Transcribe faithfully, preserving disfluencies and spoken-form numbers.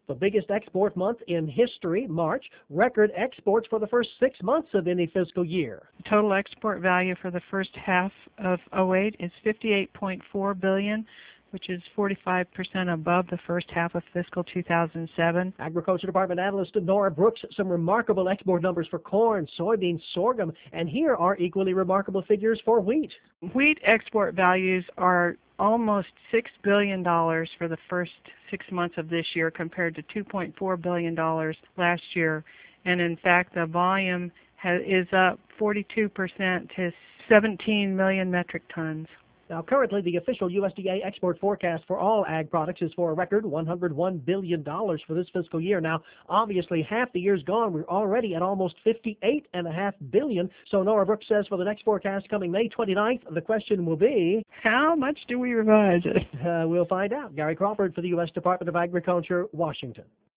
The biggest export month in history, March, record exports for the first six months of any fiscal year. Total export value for the first half of oh eight is fifty-eight point four billion dollars, which is forty-five percent above the first half of fiscal two thousand seven. Agriculture Department analyst Nora Brooks, some remarkable export numbers for corn, soybeans, sorghum, and here are equally remarkable figures for wheat. Wheat export values are almost six billion dollars for the first six months of this year compared to two point four billion dollars last year. And in fact, the volume has, is up forty-two percent to seventeen million metric tons. Now, currently, the official U S D A export forecast for all ag products is for a record one hundred one billion dollars for this fiscal year. Now, obviously, half the year's gone. We're already at almost fifty-eight point five billion dollars. So Nora Brooks says for the next forecast coming May twenty-ninth, the question will be, how much do we revise it? Uh, we'll find out. Gary Crawford for the U S Department of Agriculture, Washington.